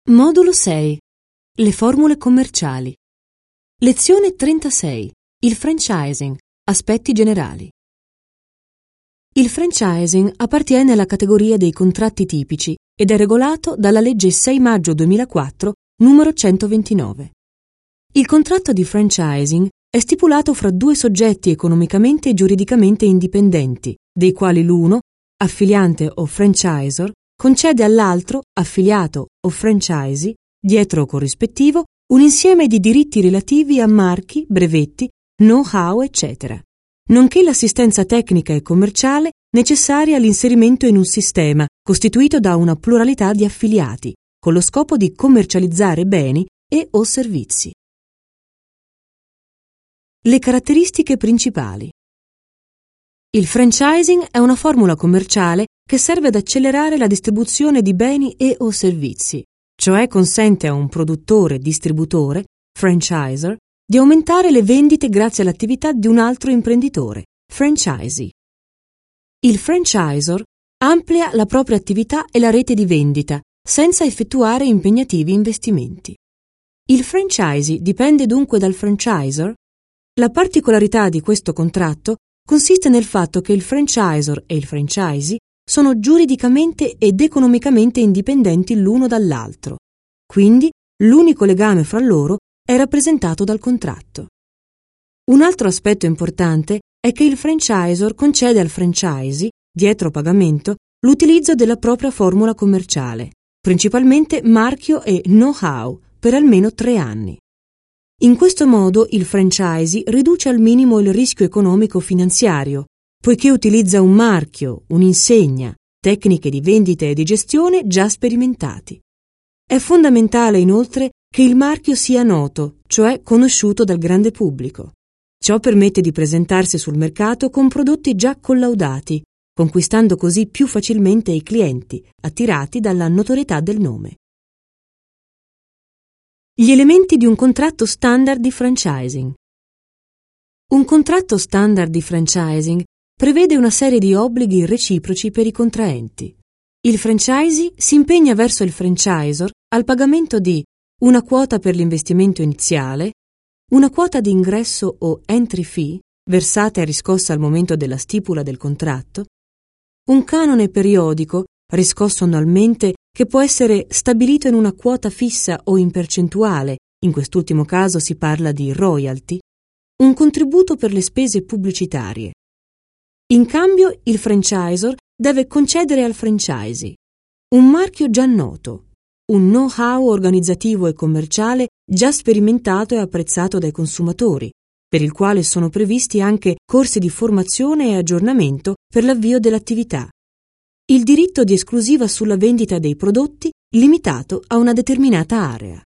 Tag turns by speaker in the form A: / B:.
A: Modulo 6. Le formule commerciali. Lezione 36. Il franchising. Aspetti generali. Il franchising appartiene alla categoria dei contratti tipici ed è regolato dalla legge 6 maggio 2004, numero 129. Il contratto di franchising è stipulato fra due soggetti economicamente e giuridicamente indipendenti, dei quali l'uno, affiliante o franchisor, concede all'altro, affiliato o franchisee, dietro o corrispettivo, un insieme di diritti relativi a marchi, brevetti, know-how, eccetera, nonché l'assistenza tecnica e commerciale necessaria all'inserimento in un sistema costituito da una pluralità di affiliati, con lo scopo di commercializzare beni e o servizi. Le caratteristiche principali. Il franchising è una formula commerciale che serve ad accelerare la distribuzione di beni e o servizi, cioè consente a un produttore-distributore, franchisor, di aumentare le vendite grazie all'attività di un altro imprenditore, franchisee. Il franchisor amplia la propria attività e la rete di vendita, senza effettuare impegnativi investimenti. Il franchisee dipende dunque dal franchisor. La particolarità di questo contratto consiste nel fatto che il franchisor e il franchisee sono giuridicamente ed economicamente indipendenti l'uno dall'altro. Quindi l'unico legame fra loro è rappresentato dal contratto. Un altro aspetto importante è che il franchisor concede al franchisee, dietro pagamento, l'utilizzo della propria formula commerciale, principalmente marchio e know-how, per almeno 3 anni. In questo modo il franchisee riduce al minimo il rischio economico-finanziario, poiché utilizza un marchio, un'insegna, tecniche di vendita e di gestione già sperimentati. È fondamentale inoltre che il marchio sia noto, cioè conosciuto dal grande pubblico. Ciò permette di presentarsi sul mercato con prodotti già collaudati, conquistando così più facilmente i clienti, attirati dalla notorietà del nome. Gli elementi di un contratto standard di franchising. Un contratto standard di franchising prevede una serie di obblighi reciproci per i contraenti. Il franchisee si impegna verso il franchisor al pagamento di una quota per l'investimento iniziale, una quota di ingresso o entry fee, versata e riscossa al momento della stipula del contratto, un canone periodico, riscosso annualmente, che può essere stabilito in una quota fissa o in percentuale, in quest'ultimo caso si parla di royalty, un contributo per le spese pubblicitarie. In cambio, il franchisor deve concedere al franchisee un marchio già noto, un know-how organizzativo e commerciale già sperimentato e apprezzato dai consumatori, per il quale sono previsti anche corsi di formazione e aggiornamento per l'avvio dell'attività, il diritto di esclusiva sulla vendita dei prodotti limitato a una determinata area.